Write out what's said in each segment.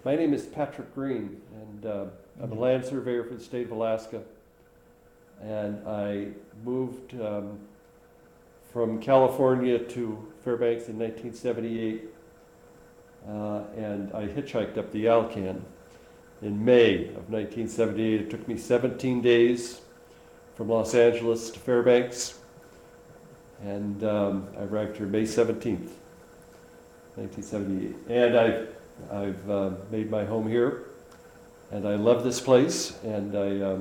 My name is Patrick Green, and I'm a land surveyor for the state of Alaska. And I moved from California to Fairbanks in 1978, and I hitchhiked up the Alcan in May of 1978. It took me 17 days from Los Angeles to Fairbanks, and I arrived here May 17th, 1978. And I've made my home here, and I love this place, and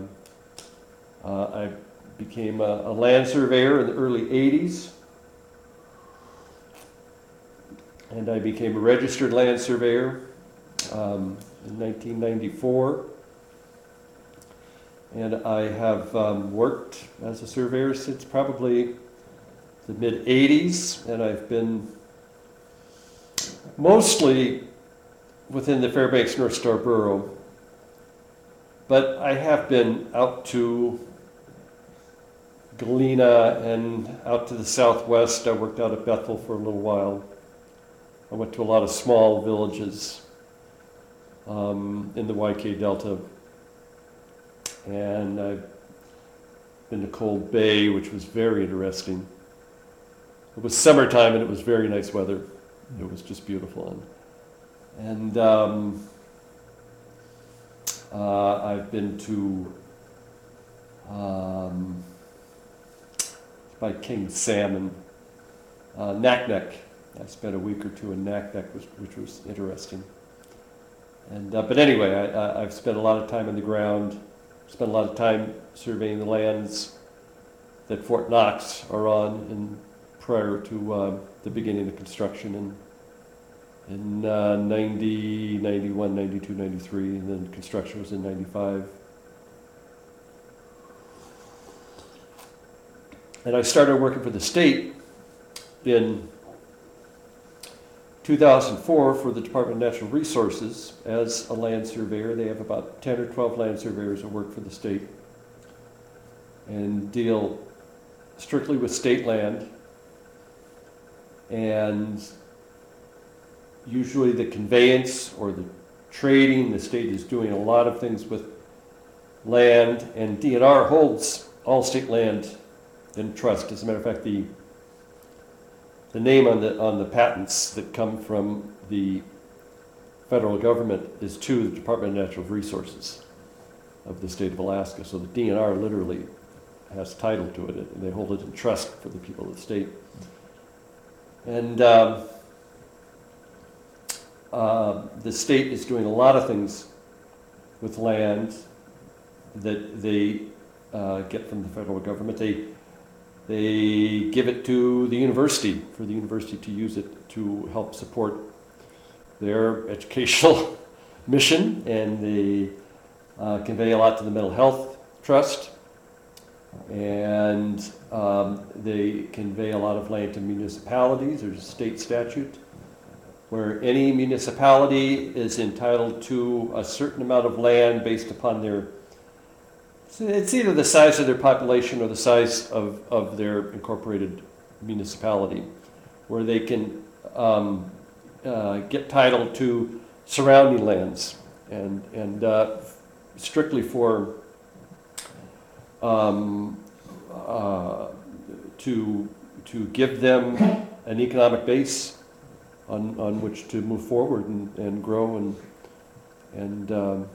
I became a land surveyor in the early 80s, and I became a registered land surveyor in 1994, and I have worked as a surveyor since probably the mid-80s, and I've been mostly within the Fairbanks North Star Borough, but I have been out to Galena and out to the southwest. I worked out at Bethel for a little while. I went to a lot of small villages in the YK Delta, and I've been to Cold Bay, which was very interesting. It was summertime and it was very nice weather. It was just beautiful. And I've been to by King Salmon, Naknek. I spent a week or two in Naknek, which was interesting. And but anyway, I've spent a lot of time on the ground. Spent a lot of time surveying the lands that Fort Knox are on prior to the beginning of construction in 90, 91, 92, 93, and then construction was in 95. And I started working for the state in 2004 for the Department of Natural Resources as a land surveyor. They have about 10 or 12 land surveyors that work for the state and deal strictly with state land, and usually the conveyance or the trading. The state is doing a lot of things with land, and DNR holds all state land in trust. As a matter of fact, the name on the patents that come from the federal government is to the Department of Natural Resources of the state of Alaska. So the DNR literally has title to it, and they hold it in trust for the people of the state. And the state is doing a lot of things with land that they get from the federal government. They give it to the university for the university to use it to help support their educational mission, and they convey a lot to the Mental Health Trust, and they convey a lot of land to municipalities. There's a state statute where any municipality is entitled to a certain amount of land based upon it's either the size of their population or the size of their incorporated municipality, where they can get title to surrounding lands and strictly for to give them an economic base on which to move forward and grow and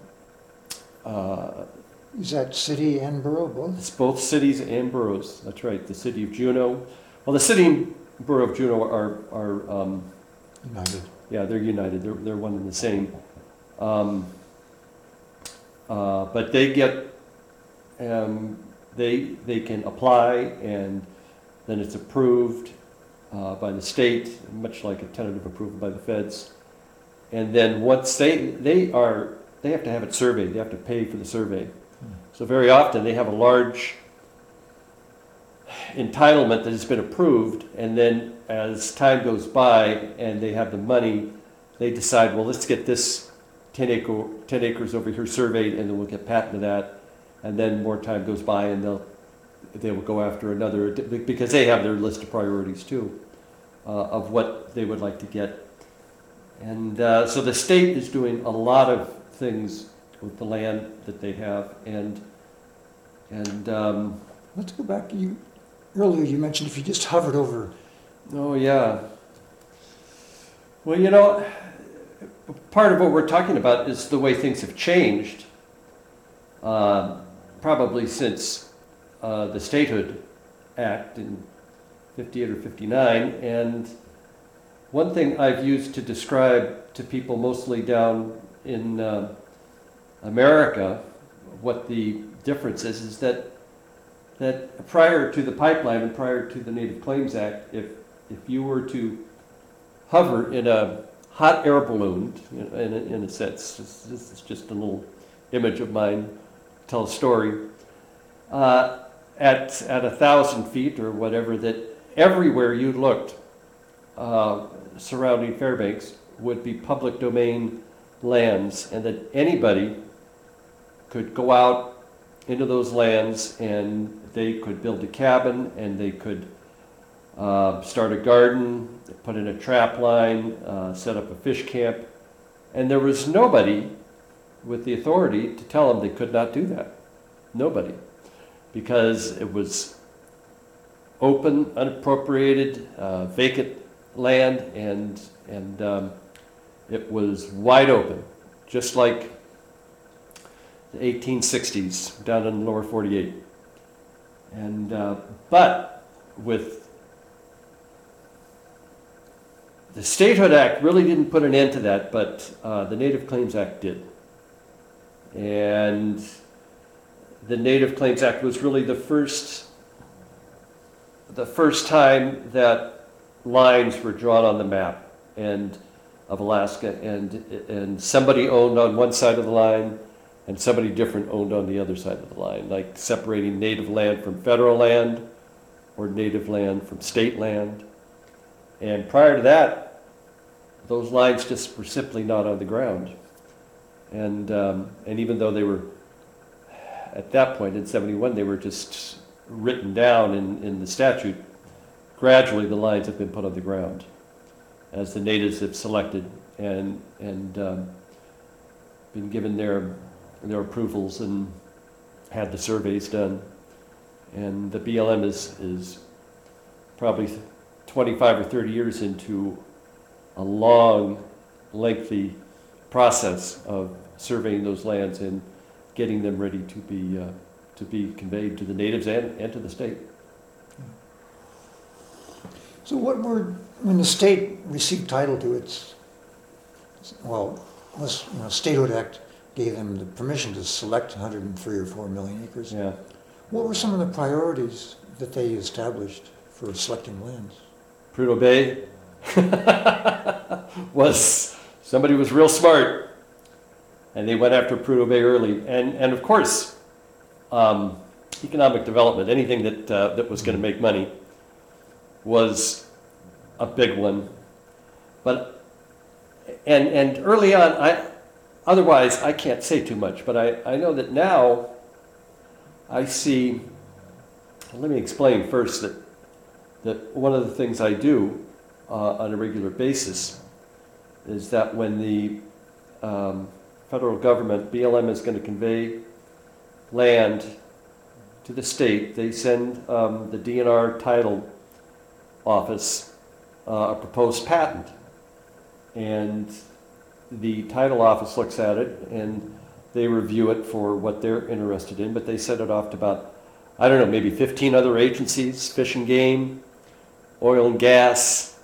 is that city and borough both? It's both cities and boroughs. That's right. The city of Juneau. Well, the city and borough of Juneau are United. Yeah, they're united. They're one and the same. But they get they can apply, and then it's approved by the state, much like a tentative approval by the feds. And then once they have to have it surveyed. They have to pay for the survey. So very often they have a large entitlement that has been approved, and then as time goes by and they have the money, they decide, well, let's get this 10 acres over here surveyed, and then we'll get patent to that. And then more time goes by, and they will go after another, because they have their list of priorities too, of what they would like to get. And so the state is doing a lot of things with the land that they have, and Let's go back. Earlier you mentioned if you just hovered over. oh yeah. Well, you know, part of what we're talking about is the way things have changed, probably since the Statehood Act in 58 or 59. And one thing I've used to describe to people mostly down in America what the difference is that prior to the pipeline and prior to the Native Claims Act, if you were to hover in a hot air balloon, you know, in a sense, this is just a little image of mine, tell a story, at 1,000 feet or whatever, that everywhere you looked surrounding Fairbanks would be public domain lands, and that anybody could go out into those lands and they could build a cabin, and they could start a garden, put in a trap line, set up a fish camp, and there was nobody with the authority to tell them they could not do that. Nobody. Because it was open, unappropriated, vacant land, and it was wide open, just like the 1860s down in the lower 48. And but with the Statehood Act really didn't put an end to that, but the Native Claims Act did. And the Native Claims Act was really the first time that lines were drawn on the map and of Alaska, and somebody owned on one side of the line and somebody different owned on the other side of the line, like separating native land from federal land or native land from state land. And prior to that, those lines just were simply not on the ground. And even though they were, at that point in 71, they were just written down in the statute, gradually the lines have been put on the ground as the natives have selected and been given their approvals and had the surveys done. And the BLM is probably 25 or 30 years into a long, lengthy process of surveying those lands and getting them ready to be conveyed to the natives and to the state. So when the state received title to its, Statehood Act gave them the permission to select 103 or 4 million acres. Yeah. What were some of the priorities that they established for selecting lands? Prudhoe Bay somebody was real smart, and they went after Prudhoe Bay early. And of course, economic development, anything that was going to make money, was a big one. But and early on, otherwise I can't say too much, but I know that now I see. Let me explain first that one of the things I do on a regular basis is that when the federal government, BLM, is going to convey land to the state, they send the DNR title office a proposed patent. And the title office looks at it and they review it for what they're interested in, but they send it off to about, I don't know, maybe 15 other agencies: Fish and Game, Oil and Gas,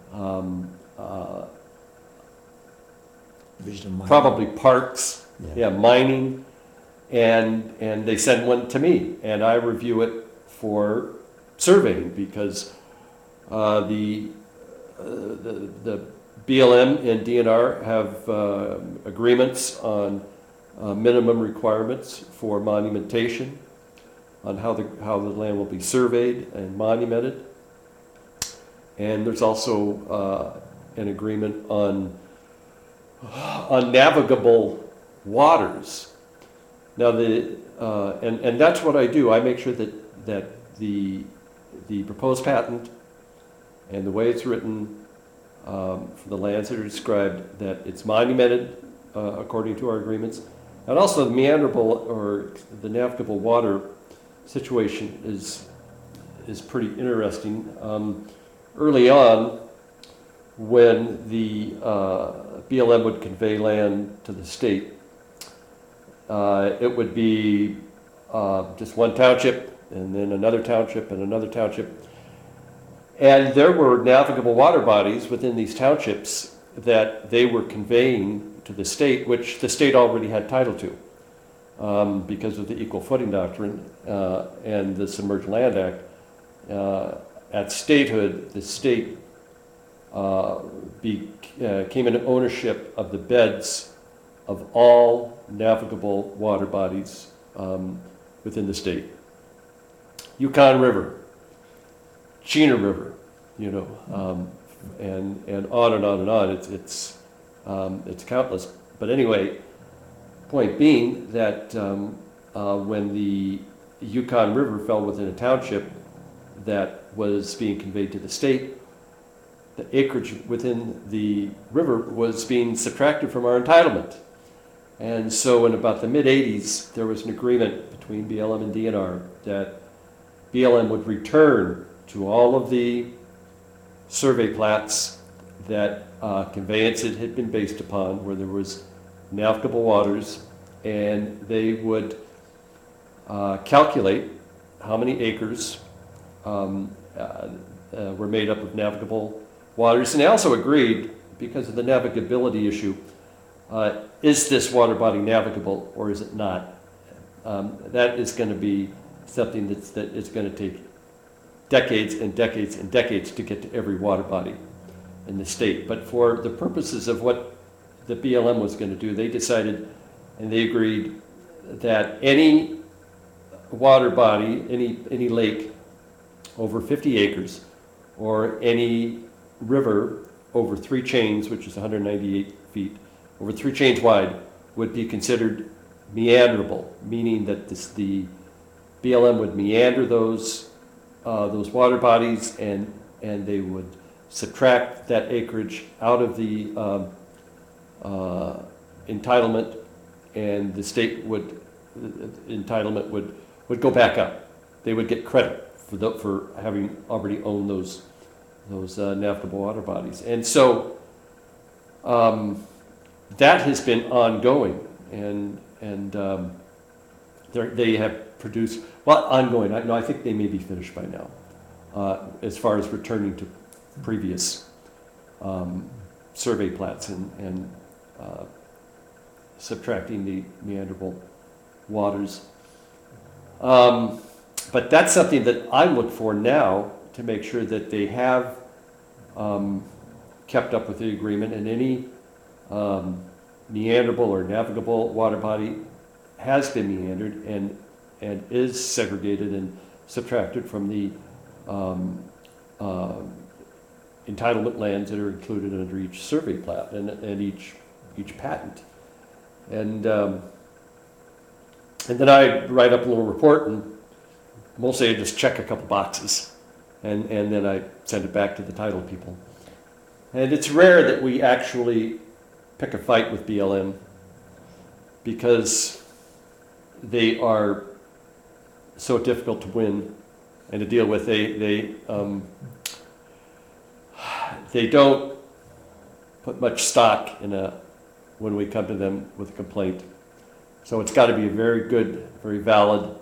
probably Parks, mining, and they send one to me, and I review it for surveying, because the BLM and DNR have agreements on minimum requirements for monumentation, on how the land will be surveyed and monumented. And there's also an agreement on navigable waters. Now and that's what I do. I make sure that the proposed patent and the way it's written for the lands that are described, that it's monumented according to our agreements. And also the meanderable or the navigable water situation is pretty interesting. Early on, when the BLM would convey land to the state, it would be just one township and then another township and another township. And there were navigable water bodies within these townships that they were conveying to the state, which the state already had title to because of the Equal Footing Doctrine and the Submerged Land Act. At statehood, the state came into ownership of the beds of all navigable water bodies within the state. Yukon River, Chena River, you know, and on and on and on. It's countless. But anyway, point being that when the Yukon River fell within a township that was being conveyed to the state, the acreage within the river was being subtracted from our entitlement. And so in about the mid-'80s, there was an agreement between BLM and DNR that BLM would return to all of the survey plats that conveyances had been based upon, where there was navigable waters, and they would calculate how many acres were made up of navigable waters. And they also agreed, because of the navigability issue, is this water body navigable or is it not? That is going to be something that is going to take decades and decades and decades to get to every water body in the state. But for the purposes of what the BLM was going to do, they decided and they agreed that any water body, any lake over 50 acres, or any river over 3 chains, which is 198 feet, over 3 chains wide, would be considered meanderable, meaning that the BLM would meander those water bodies, and they would subtract that acreage out of the entitlement, and the state entitlement would go back up. They would get credit for having already owned those navigable water bodies. And so that has been ongoing, and they have produced, well, ongoing. I think they may be finished by now, as far as returning to previous survey plats and subtracting the meanderable waters. But that's something that I look for now to make sure that they have kept up with the agreement, and any meanderable or navigable water body has been meandered and is segregated and subtracted from the entitlement lands that are included under each survey plat and each patent. And then I write up a little report, and mostly I just check a couple boxes, and then I send it back to the title people. And it's rare that we actually pick a fight with BLM, because they are so difficult to win and to deal with. They don't put much stock in when we come to them with a complaint. So it's got to be a very good, very valid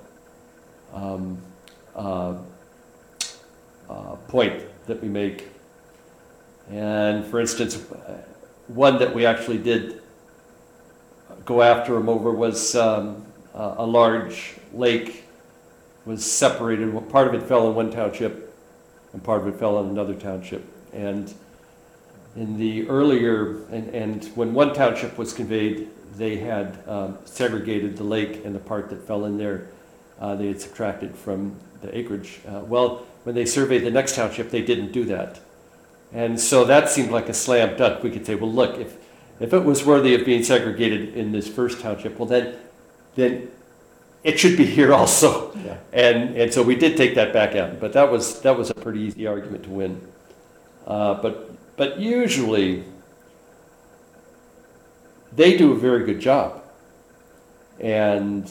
point that we make. And for instance, one that we actually did go after them over was a large lake was separated. Part of it fell in one township and part of it fell in another township. And in the earlier, and when one township was conveyed, they had segregated the lake, and the part that fell in there, they had subtracted from the acreage. Well, when they surveyed the next township, they didn't do that. And so that seemed like a slam dunk. We could say, well, look, if it was worthy of being segregated in this first township, well, then it should be here also. Yeah. And so we did take that back out. But that was a pretty easy argument to win. But but usually they do a very good job. And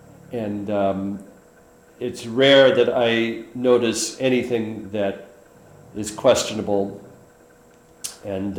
it's rare that I notice anything that is questionable. And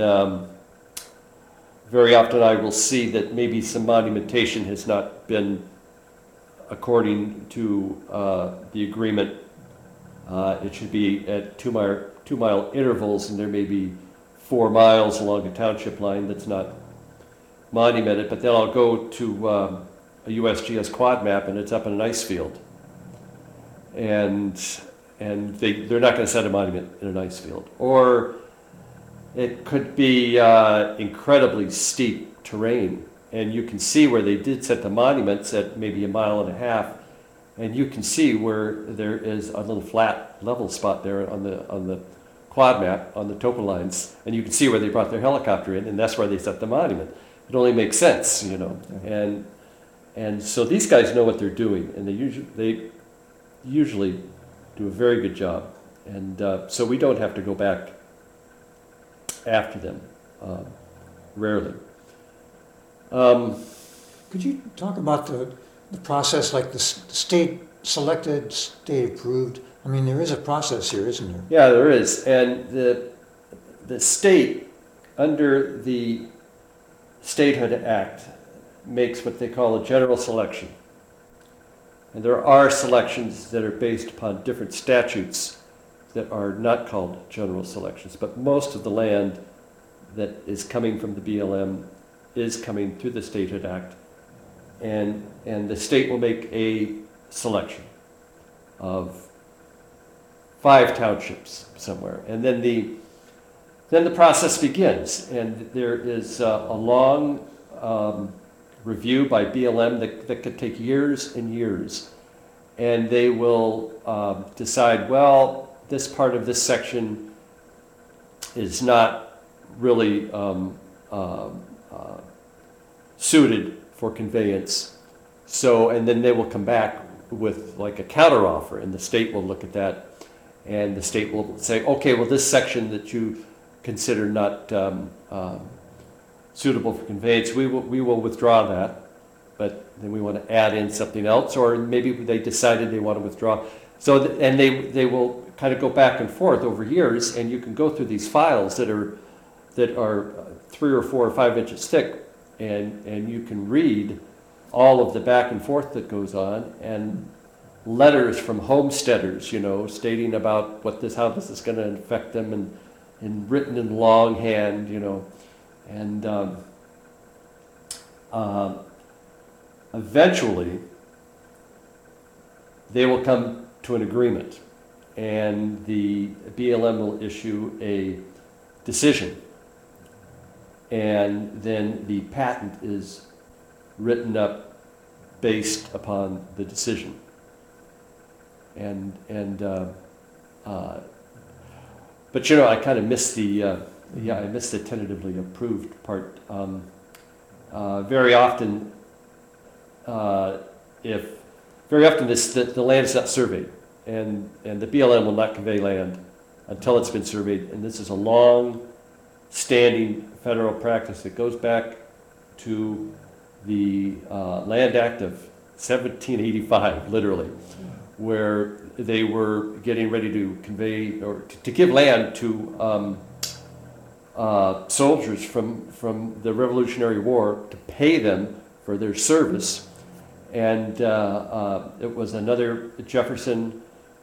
very often I will see that maybe some monumentation has not been according to the agreement. It should be at 2 mile intervals, and there may be 4 miles along a township line that's not monumented. But then I'll go to a USGS quad map, and it's up in an ice field, and they're not going to set a monument in an ice field. Or it could be incredibly steep terrain, and you can see where they did set the monuments at maybe 1.5 miles, and you can see where there is a little flat level spot there on the quad map, on the topo lines, and you can see where they brought their helicopter in, and that's where they set the monument. It only makes sense, you know. And so these guys know what they're doing, and they usually do a very good job. And so we don't have to go back after them, rarely. Could you talk about the process, like the state selected, state approved? I mean, there is a process here, isn't there? Yeah, there is. And the state, under the Statehood Act, makes what they call a general selection. And there are selections that are based upon different statutes that are not called general selections, but most of the land that is coming from the BLM is coming through the Statehood Act, and the state will make a selection of 5 townships somewhere, and then the process begins, and there is a long review by BLM that could take years and years, and they will decide, well, this part of this section is not really suited for conveyance. So, and then they will come back with like a counteroffer, and the state will look at that, and the state will say, okay, well, this section that you consider not suitable for conveyance, we will withdraw that, but then we want to add in something else, or maybe they decided they want to withdraw. So, and they will kind of go back and forth over years, and you can go through these files that are 3 or 4 or 5 inches thick, and you can read all of the back and forth that goes on, and letters from homesteaders, you know, stating about how this is going to affect them, and written in longhand, you know, and eventually they will come to an agreement, and the BLM will issue a decision, and then the patent is written up based upon the decision. But you know, I kind of missed I missed the tentatively approved part. Very often, the land is not surveyed, and the BLM will not convey land until it's been surveyed. And this is a long-standing federal practice that goes back to the Land Act of 1785, literally, where they were getting ready to convey or to give land to soldiers from the Revolutionary War to pay them for their service. And it was another Jefferson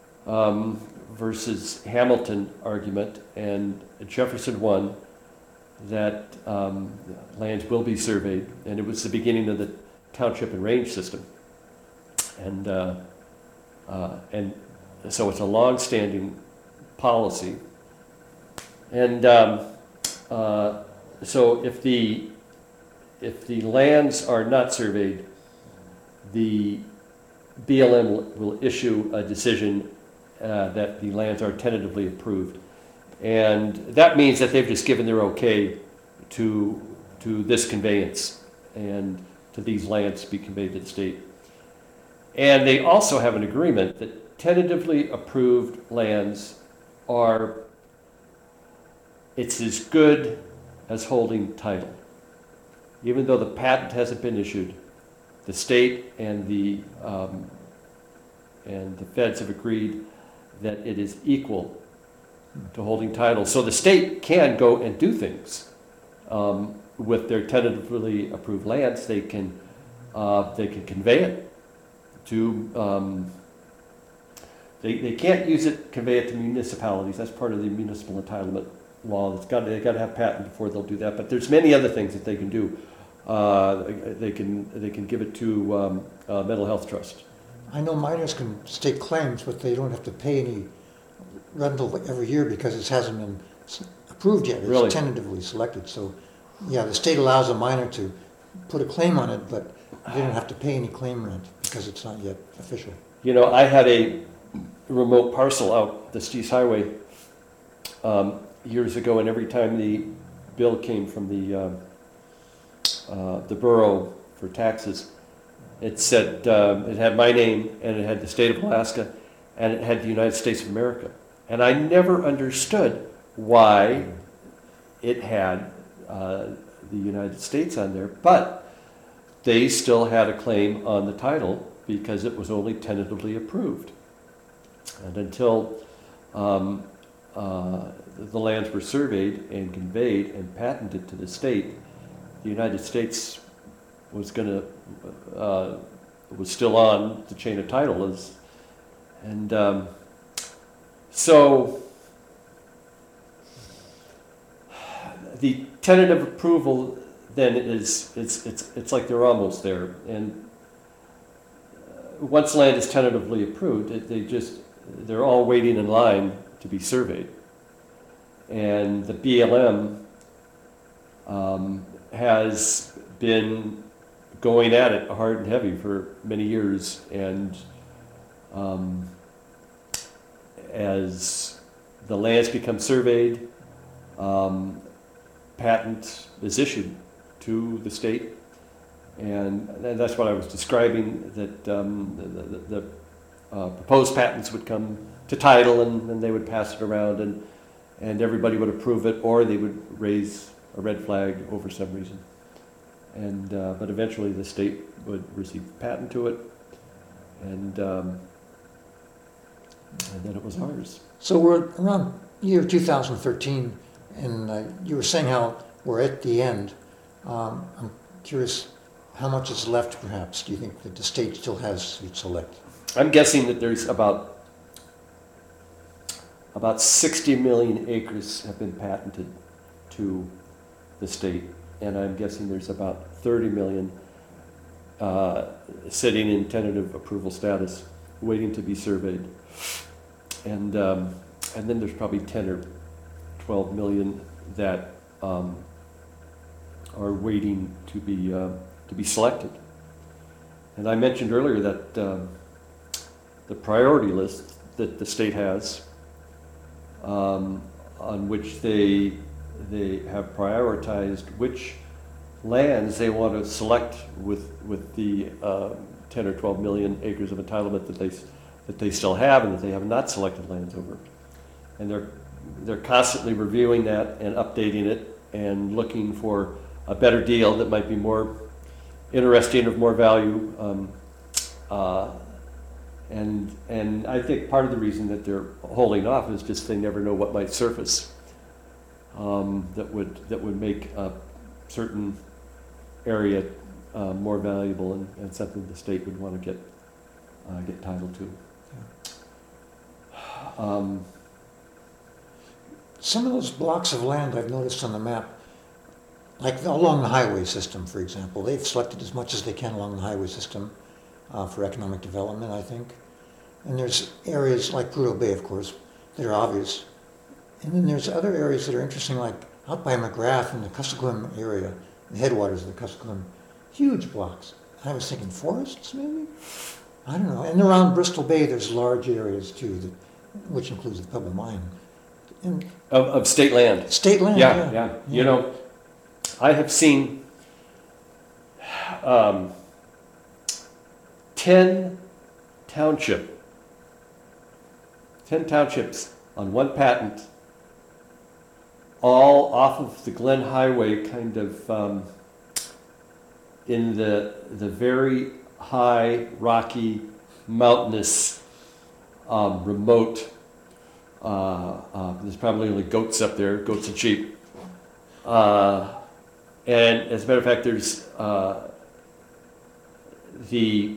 versus Hamilton argument, and Jefferson won that land will be surveyed, and it was the beginning of the township and range system. And so it's a long-standing policy. And so if the lands are not surveyed, the BLM will issue a decision that the lands are tentatively approved. And that means that they've just given their okay to this conveyance and to these lands to be conveyed to the state. And they also have an agreement that tentatively approved lands are it's as good as holding title. Even though the patent hasn't been issued, the state and the feds have agreed that it is equal to holding title. So the state can go and do things with their tentatively approved lands. They can convey it to. They can't use it, convey it to municipalities. That's part of the municipal entitlement law. They got to have patent before they'll do that. But there's many other things that they can do. They can give it to mental health trust. I know miners can stake claims, but they don't have to pay any rental every year because it hasn't been approved yet. It's Really? tentatively selected. So, yeah, the state allows a miner to put a claim on it, but they don't have to pay any claim rent because it's not yet official. You know, I had a remote parcel out the Steese Highway years ago, and every time the bill came from the borough for taxes, it said it had my name and it had the state of Alaska and it had the United States of America, and I never understood why it had the United States on there, but they still had a claim on the title because it was only tentatively approved. And until the lands were surveyed and conveyed and patented to the state, the United States was still on the chain of title. So the tentative approval then it's like they're almost there. And once land is tentatively approved, they're all waiting in line to be surveyed. And the BLM has been going at it hard and heavy for many years, and as the lands become surveyed, patent is issued to the state, and that's what I was describing, that the proposed patents would come to title, and they would pass it around, and everybody would approve it, or they would raise a red flag over some reason. And but eventually the state would receive patent to it, and then it was ours. So we're around year 2013, and you were saying how we're at the end. I'm curious how much is left, perhaps. Do you think that the state still has to select? I'm guessing that there's about 60 million acres have been patented to the state, and I'm guessing there's about 30 million sitting in tentative approval status, waiting to be surveyed, and then there's probably 10 or 12 million that are waiting to be selected. And I mentioned earlier that the priority list that the state has, on which they have prioritized which lands they want to select with the 10 or 12 million acres of entitlement that they still have and that they have not selected lands over. And they're constantly reviewing that and updating it and looking for a better deal that might be more interesting, of more value. And I think part of the reason that they're holding off is just they never know what might surface that would make a certain area more valuable and something the state would want to get title to. Some of those blocks of land I've noticed on the map, like along the highway system, for example, they've selected as much as they can along the highway system for economic development, I think. And there's areas like Prudhoe Bay, of course, that are obvious. And then there's other areas that are interesting, like out by McGrath in the Kuskokwim area, the headwaters of the Kuskokwim, huge blocks. I was thinking forests, maybe? I don't know. And around Bristol Bay, there's large areas too, which includes the Pebble Mine. And Of state land. state land, Yeah. You know, I have seen 10 townships on one patent, all off of the Glen Highway, kind of in the very high, rocky, mountainous, remote. There's probably only goats up there, goats and sheep. And as a matter of fact, there's the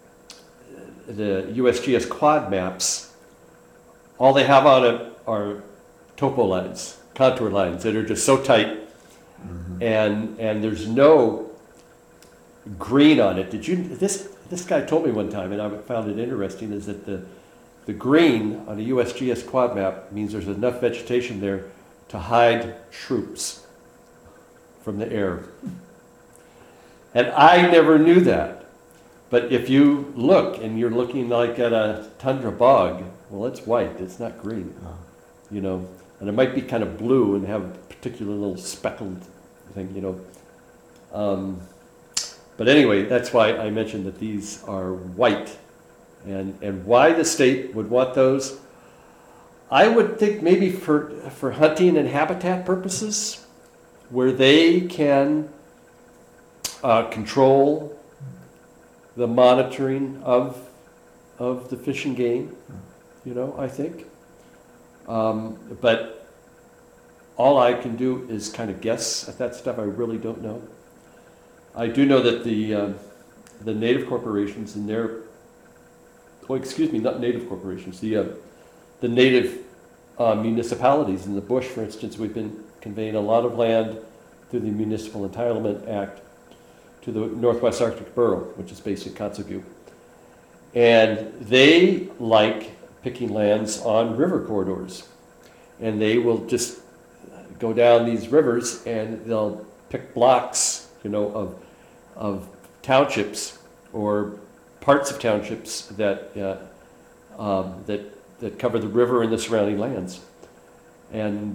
USGS quad maps. All they have on it are topo lines, contour lines that are just so tight, and there's no green on it. This guy told me one time, and I found it interesting, is that the green on a USGS quad map means there's enough vegetation there to hide troops from the air. And I never knew that. But if you look and you're looking like at a tundra bog, well, it's white, it's not green, you know. And it might be kind of blue and have a particular little speckled thing, you know. But anyway, that's why I mentioned that these are white. And why the state would want those, I would think maybe for hunting and habitat purposes, where they can control the monitoring of the fish and game, you know, I think. But all I can do is kind of guess at that stuff. I really don't know. I do know that the native corporations and their, oh, excuse me, not native corporations, the native municipalities in the bush, for instance, we've been conveying a lot of land through the Municipal Entitlement Act to the Northwest Arctic Borough, which is based in Kotzebue. And they like picking lands on river corridors. And they will just go down these rivers and they'll pick blocks, you know, of townships or parts of townships that that cover the river and the surrounding lands. And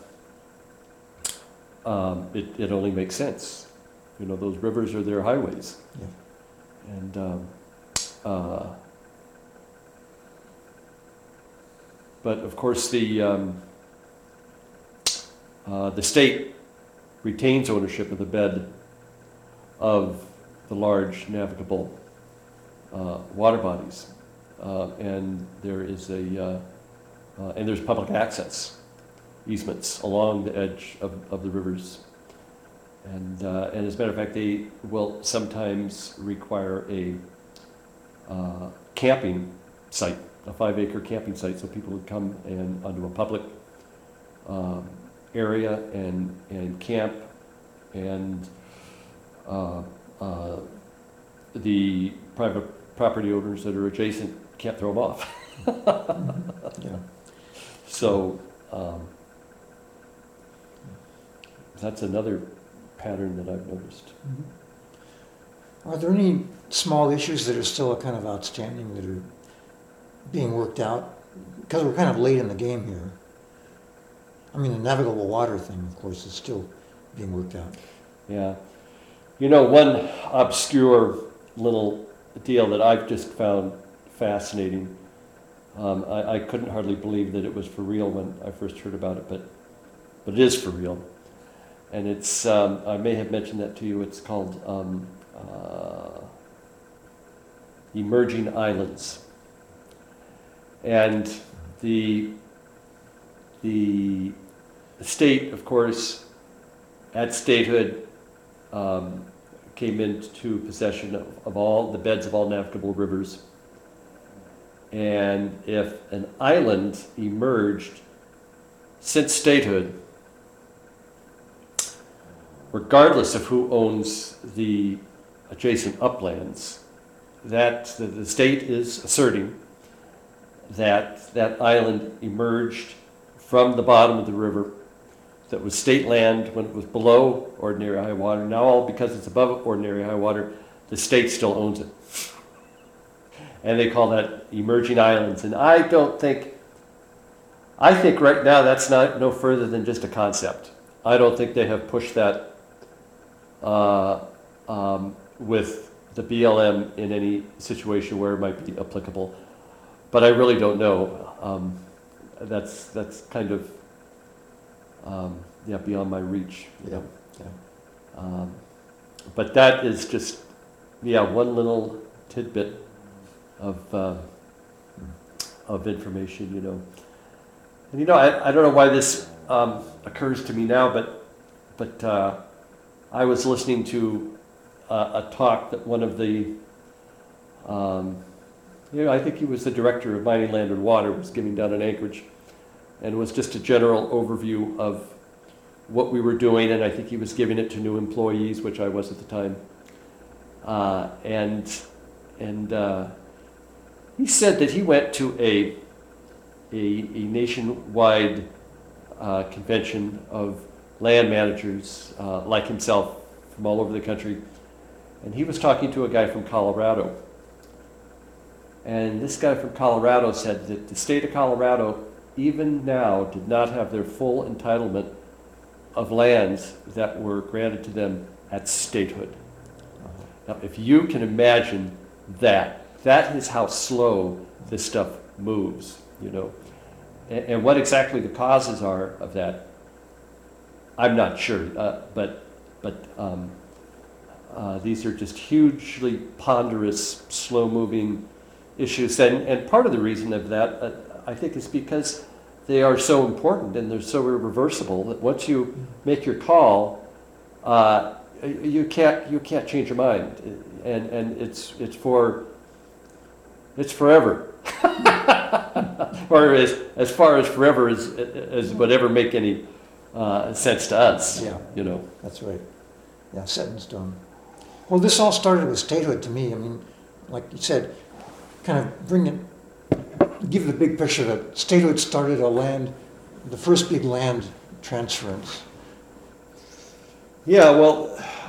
it only makes sense. You know, those rivers are their highways. Yeah. And but of course the state retains ownership of the bed of the large navigable water bodies, and there is and there's public access easements along the edge of the rivers. And as a matter of fact, they will sometimes require a camping site, a 5-acre camping site, so people would come and onto a public area and camp, and the private property owners that are adjacent can't throw them off. Yeah. So that's another pattern that I've noticed. Are there any small issues that are still kind of outstanding that are being worked out? Because we're kind of late in the game here. I mean, the navigable water thing, of course, is still being worked out. Yeah. You know, one obscure little deal that I've just found fascinating, I couldn't hardly believe that it was for real when I first heard about it, but it is for real. And it's, I may have mentioned that to you, it's called Emerging Islands. And the state, of course, at statehood, came into possession of all the beds of all navigable rivers. And if an island emerged since statehood, regardless of who owns the adjacent uplands, that the state is asserting that that island emerged from the bottom of the river, that was state land when it was below ordinary high water. Now, all because it's above ordinary high water, the state still owns it. And they call that emerging islands. And I think right now that's no further than just a concept. I don't think they have pushed that with the BLM in any situation where it might be applicable. But I really don't know. That's kind of yeah, beyond my reach, you Yeah, know. yeah. But that is just, yeah, one little tidbit of information, you know. And you know, I don't know why this occurs to me now, but I was listening to a talk that one of the, you know, I think he was the director of Mining, Land and Water, was giving down in Anchorage, and it was just a general overview of what we were doing, and I think he was giving it to new employees, which I was at the time. And he said that he went to a nationwide convention of land managers like himself from all over the country, and he was talking to a guy from Colorado. And this guy from Colorado said that the state of Colorado, even now, did not have their full entitlement of lands that were granted to them at statehood. Now, if you can imagine that, that is how slow this stuff moves, you know. And what exactly the causes are of that, I'm not sure. But these are just hugely ponderous, slow-moving issues. And part of the reason of that, I think, is because they are so important and they're so irreversible that once you make your call, you can't change your mind, and it's forever. Or as far as forever as would ever make any sense to us. Yeah. You know. That's right. Yeah, set in stone. Well, this all started with statehood to me. I mean, like you said, kind of give the big picture that statehood started the first big land transference. Yeah, well,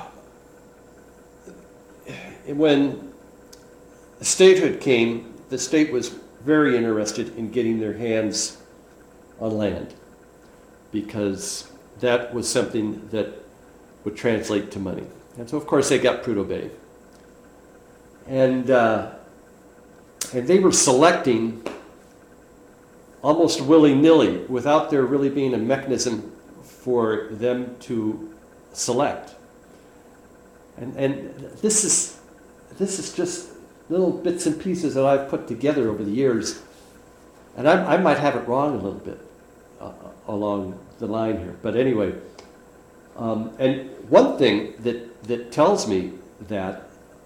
when statehood came, the state was very interested in getting their hands on land because that was something that would translate to money. And so, of course, they got Prudhoe Bay. And they were selecting almost willy-nilly without there really being a mechanism for them to select. And this is just little bits and pieces that I've put together over the years, and I might have it wrong a little bit along the line here. But anyway, and one thing that tells me that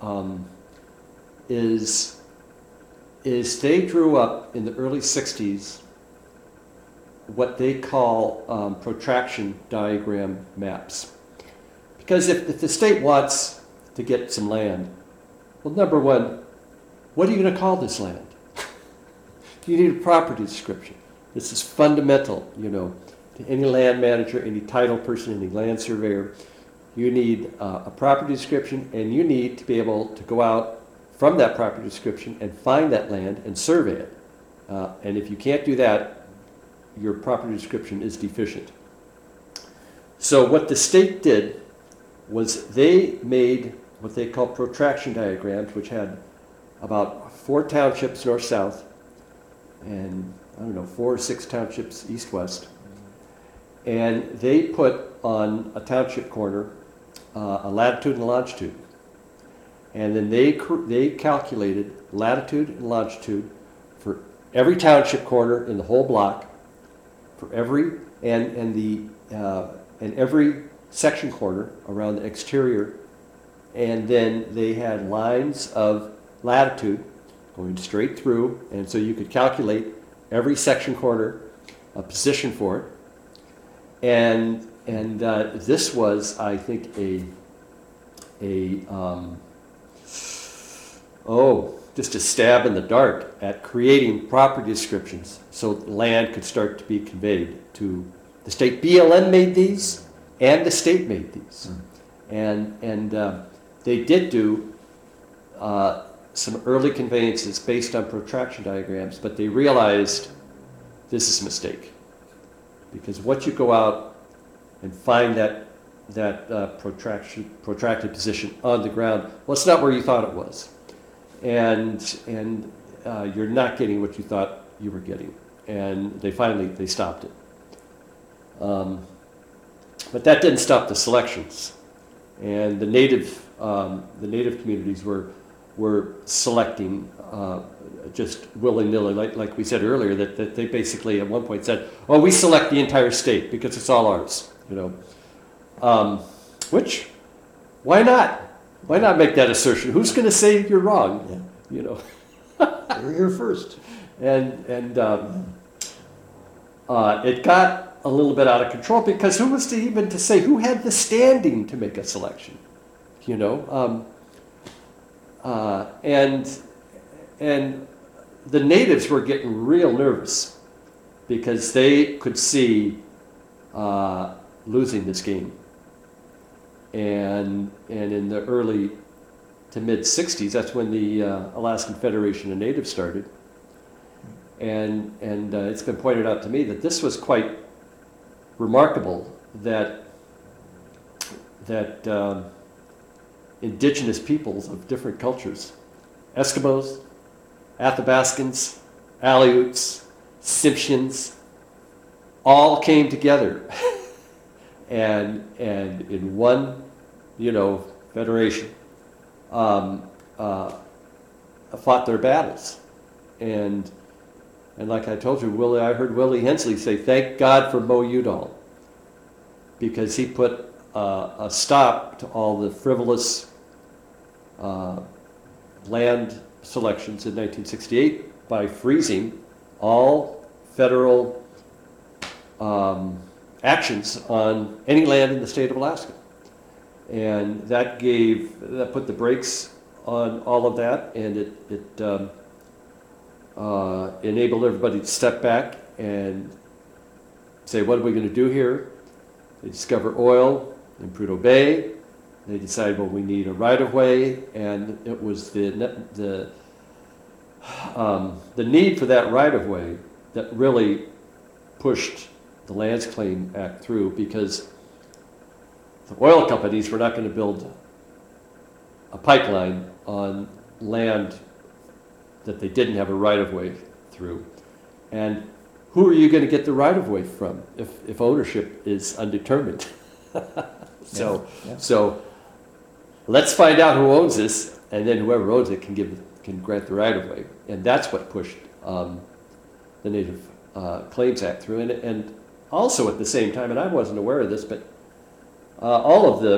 is they drew up in the early '60s what they call protraction diagram maps. Because if the state wants to get some land, well, number one, what are you going to call this land? You need a property description. This is fundamental, you know, to any land manager, any title person, any land surveyor. You need a property description, and you need to be able to go out from that property description and find that land and survey it. And if you can't do that, your property description is deficient. So what the state did was they made what they call protraction diagrams, which had about 4 townships north-south and, 4 or 6 townships east-west. And they put on a township corner a latitude and a longitude. And then they calculated latitude and longitude for every township corner in the whole block, for every and every section corner around the exterior. And then they had lines of latitude going straight through, and so you could calculate every section corner, a position for it. And this was, I think, just a stab in the dark at creating property descriptions so land could start to be conveyed to the state. BLM made these, and the state made these. And they did do some early conveyances based on protraction diagrams, but they realized this is a mistake. Because once you go out and find that protracted position on the ground, well, it's not where you thought it was. And you're not getting what you thought you were getting. And they finally stopped it. But that didn't stop the selections, and the native communities were selecting just willy-nilly, like we said earlier, that they basically at one point said, "Oh, we select the entire state because it's all ours," you know. Which, why not? Why not make that assertion? Who's going to say you're wrong? Yeah. You know. You're here first. And it got a little bit out of control because who was to even to say who had the standing to make a selection, you know? And the natives were getting real nervous because they could see losing this game. And in the early to mid 60s, that's when the Alaskan Federation of Natives started. And it's been pointed out to me that this was quite remarkable that indigenous peoples of different cultures, Eskimos, Athabascans, Aleuts, Tsimshians, all came together and in one, you know, federation, fought their battles. And like I told you, I heard Willie Hensley say, "Thank God for Mo Udall," because he put a stop to all the frivolous land selections in 1968 by freezing all federal actions on any land in the state of Alaska. And that put the brakes on all of that, and it enabled everybody to step back and say, what are we going to do here? They discover oil in Prudhoe Bay. They decide, well, we need a right-of-way, and it was the need for that right-of-way that really pushed the Lands Claim Act through, because the oil companies were not going to build a pipeline on land that they didn't have a right-of-way through. And who are you going to get the right-of-way from if ownership is undetermined? So let's find out who owns this, and then whoever owns it can grant the right-of-way. And that's what pushed the Native Claims Act through. And also at the same time, and I wasn't aware of this, but all of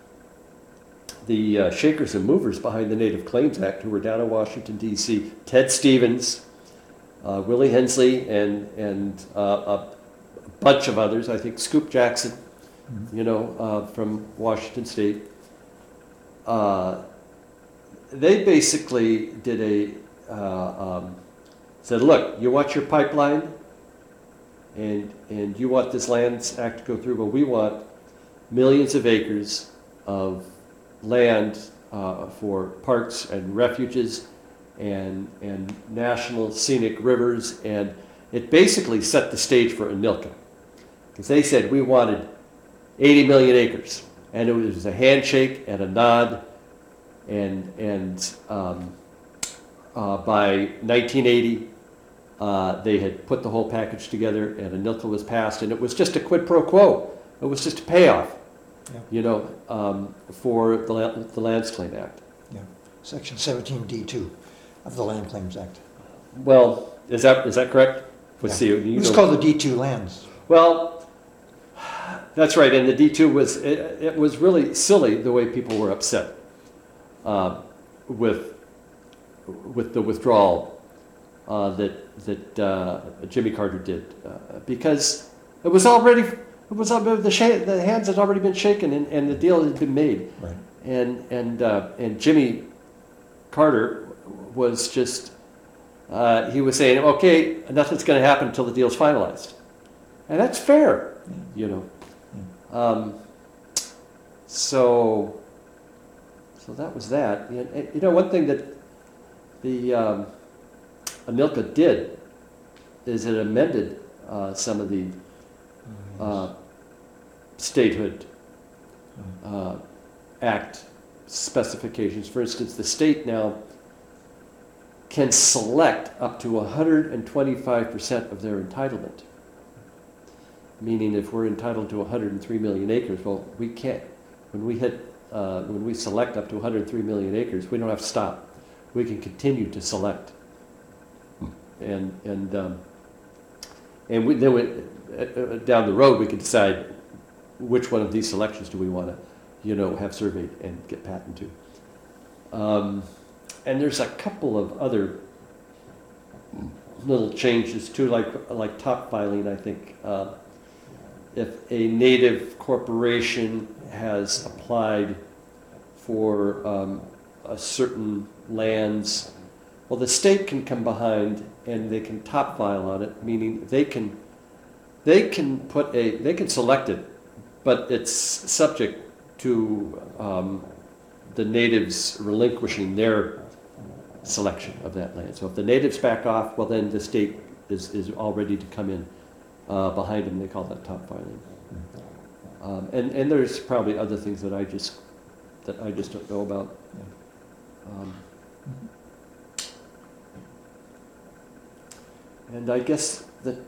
the shakers and movers behind the Native Claims Act who were down in Washington, D.C., Ted Stevens, Willie Hensley, and a bunch of others, I think Scoop Jackson, you know, from Washington State, they basically did said, look, you want your pipeline and you want this Lands Act to go through, but we want millions of acres of land for parks and refuges and national scenic rivers, and it basically set the stage for Anilka, because they said we wanted 80 million acres, and it was a handshake and a nod, and by 1980 they had put the whole package together, and Anilka was passed, and it was just a quid pro quo. It was just a payoff, you know, for the Lands Claim Act. Yeah, Section 17D2 of the Land Claims Act. Well, is that correct? Let's see. It was called the D2 lands. Well, that's right, and the D2 was it was really silly the way people were upset with the withdrawal that Jimmy Carter did, because it was already. The hands had already been shaken, and the deal had been made. Right. And Jimmy Carter was just he was saying, okay, nothing's going to happen until the deal's finalized, and that's fair, you know. So that was that. And, you know, one thing that the Anilka did is it amended some of the statehood act specifications. For instance, the state now can select up to 125% of their entitlement. meaning if we're entitled to 103 million acres, well, we can't, when we select up to 103 million acres, we don't have to stop. We can continue to select. And down the road, we can decide which one of these selections do we want to, have surveyed and get patent to. And there's a couple of other little changes too, like top filing, I think. If a native corporation has applied for a certain lands, well, the state can come behind and they can top file on it, meaning they can select it, but it's subject to the natives relinquishing their selection of that land. So if the natives back off, well, then the state is all ready to come in behind them. They call that top filing. And there's probably other things that I just don't know about. And I guess that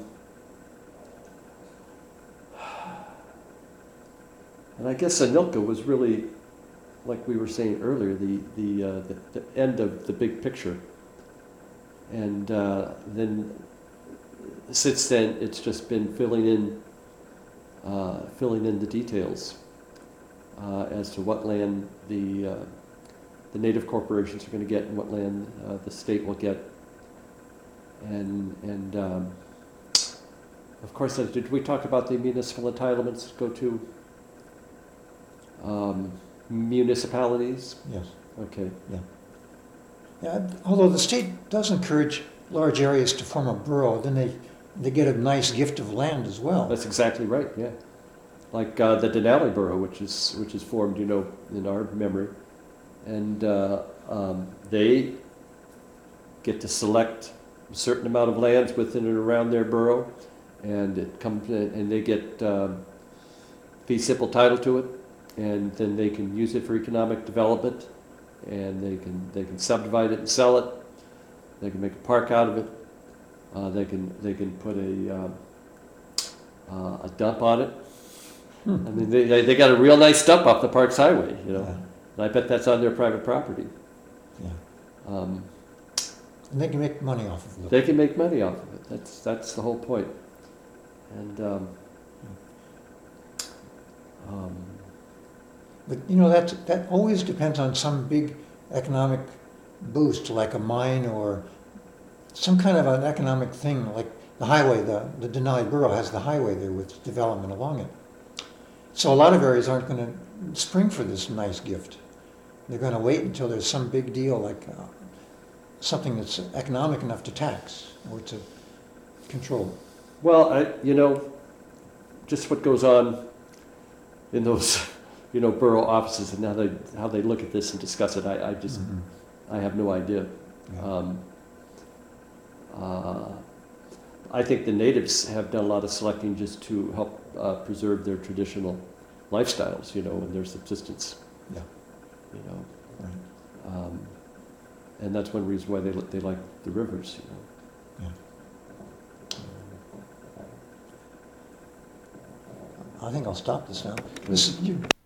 ANILCA was really, like we were saying earlier, the end of the big picture. And then since then, it's just been filling in the details as to what land the native corporations are going to get and what land the state will get. And of course, did we talk about the municipal entitlements go to municipalities? Yes. Okay. Yeah, although the state does encourage large areas to form a borough, then they get a nice gift of land as well. That's exactly right. Yeah, like the Denali Borough, which is formed, in our memory, and they get to select a certain amount of lands within and around their borough, and it comes and they get fee simple title to it, and then they can use it for economic development, and they can subdivide it and sell it. They can make a park out of it. They can put a dump on it. I mean, they got a real nice dump off the Parks Highway, Yeah. And I bet that's on their private property. Yeah. And they can make money off of it. They can make money off of it. That's the whole point. And But that always depends on some big economic boost, like a mine or some kind of an economic thing, like the highway. The Denali Borough has the highway there with development along it. So a lot of areas aren't going to spring for this nice gift. They're going to wait until there's some big deal, like something that's economic enough to tax or to control. well, just what goes on in those, borough offices and how they look at this and discuss it. I just I have no idea. Yeah. I think the natives have done a lot of selecting just to help preserve their traditional lifestyles, and their subsistence. Yeah. Right. And that's one reason why they like the rivers. Yeah. I think I'll stop this now.